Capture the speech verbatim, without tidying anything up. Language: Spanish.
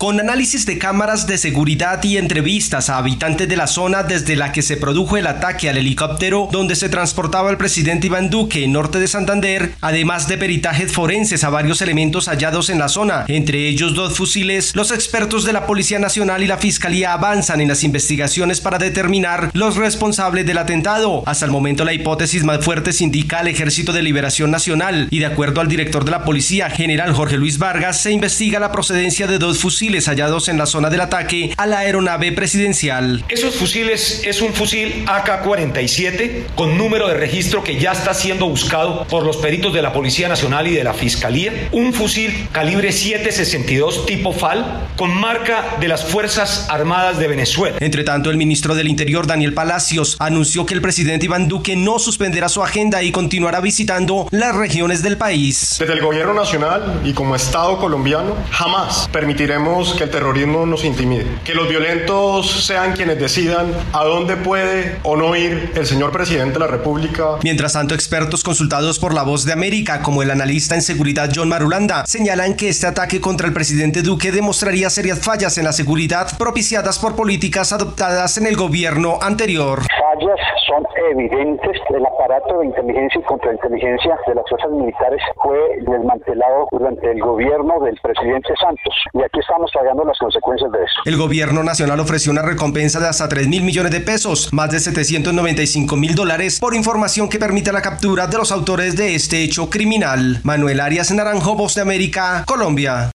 Con análisis de cámaras de seguridad y entrevistas a habitantes de la zona desde la que se produjo el ataque al helicóptero donde se transportaba el presidente Iván Duque, norte de Santander, además de peritajes forenses a varios elementos hallados en la zona, entre ellos dos fusiles, los expertos de la Policía Nacional y la Fiscalía avanzan en las investigaciones para determinar los responsables del atentado. Hasta el momento la hipótesis más fuerte se indica al Ejército de Liberación Nacional y de acuerdo al director de la policía, general Jorge Luis Vargas, se investiga la procedencia de dos fusiles hallados en la zona del ataque a la aeronave presidencial. Esos fusiles es un fusil A K cuarenta y siete con número de registro que ya está siendo buscado por los peritos de la Policía Nacional y de la Fiscalía, un fusil calibre siete sesenta y dos tipo F A L con marca de las Fuerzas Armadas de Venezuela. Entre tanto, el ministro del Interior, Daniel Palacios, anunció que el presidente Iván Duque no suspenderá su agenda y continuará visitando las regiones del país. Desde el gobierno nacional y como Estado colombiano, jamás permitiremos que el terrorismo nos intimide, que los violentos sean quienes decidan a dónde puede o no ir el señor presidente de la República. Mientras tanto, expertos consultados por La Voz de América, como el analista en seguridad John Marulanda, señalan que este ataque contra el presidente Duque demostraría serias fallas en la seguridad propiciadas por políticas adoptadas en el gobierno anterior. Fallas son evidentes. El aparato de inteligencia y contrainteligencia de las fuerzas militares fue desmantelado durante el gobierno del presidente Santos y aquí estamos pagando las consecuencias de eso. El gobierno nacional ofreció una recompensa de hasta tres mil millones de pesos, más de setecientos noventa y cinco mil dólares, por información que permita la captura de los autores de este hecho criminal. Manuel Arias Naranjo, Voz de América, Colombia.